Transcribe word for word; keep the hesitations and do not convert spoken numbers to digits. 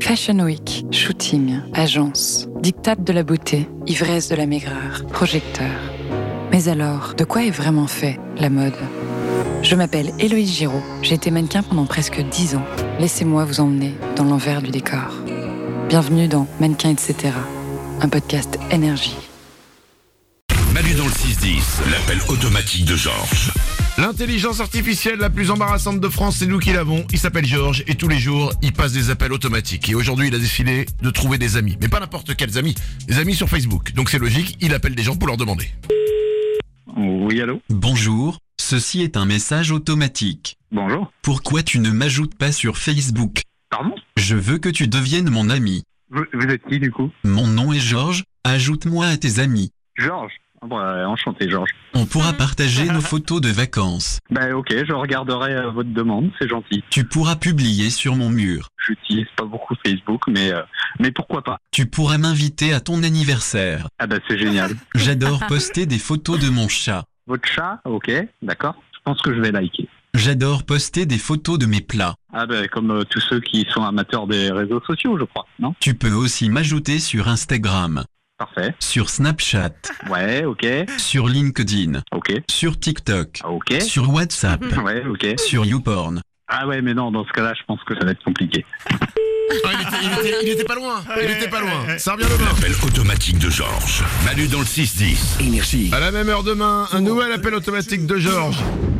Fashion Week, shooting, agence, diktat de la beauté, ivresse de la maigreur, projecteur. Mais alors, de quoi est vraiment fait la mode ? Je m'appelle Héloïse Giraud, j'ai été mannequin pendant presque dix ans. Laissez-moi vous emmener dans l'envers du décor. Bienvenue dans Mannequin et cetera, un podcast énergie. Manu dans le six dix, l'appel automatique de Georges. L'intelligence artificielle la plus embarrassante de France, c'est nous qui l'avons. Il s'appelle Georges et tous les jours, il passe des appels automatiques. Et aujourd'hui, il a décidé de trouver des amis. Mais pas n'importe quels amis, des amis sur Facebook. Donc c'est logique, il appelle des gens pour leur demander. Oui, allô ? Bonjour, ceci est un message automatique. Bonjour. Pourquoi tu ne m'ajoutes pas sur Facebook ? Pardon ? Je veux que tu deviennes mon ami. vous, vous êtes qui, du coup ? Mon nom est Georges, ajoute-moi à tes amis. Georges. Ah bon, euh, enchanté, Georges. On pourra partager nos photos de vacances. Ben ok, je regarderai euh, votre demande, c'est gentil. Tu pourras publier sur mon mur. J'utilise pas beaucoup Facebook, mais, euh, mais pourquoi pas ? Tu pourras m'inviter à ton anniversaire. Ah ben c'est génial. J'adore poster des photos de mon chat. Votre chat ? Ok, d'accord. Je pense que je vais liker. J'adore poster des photos de mes plats. Ah ben comme euh, tous ceux qui sont amateurs des réseaux sociaux, je crois, non ? Tu peux aussi m'ajouter sur Instagram, Parfait. sur Snapchat, Ouais, ok, sur LinkedIn, ok, sur TikTok, ok. sur WhatsApp, Ouais, ok. sur YouPorn. Ah ouais, mais non, dans ce cas-là, je pense que ça va être compliqué. Ah, il, était, il, était, il était pas loin, il était pas loin. Ça revient demain. L'appel automatique de Georges. Manu dans le six dix. Énergie. À la même heure demain, un nouvel appel automatique de Georges.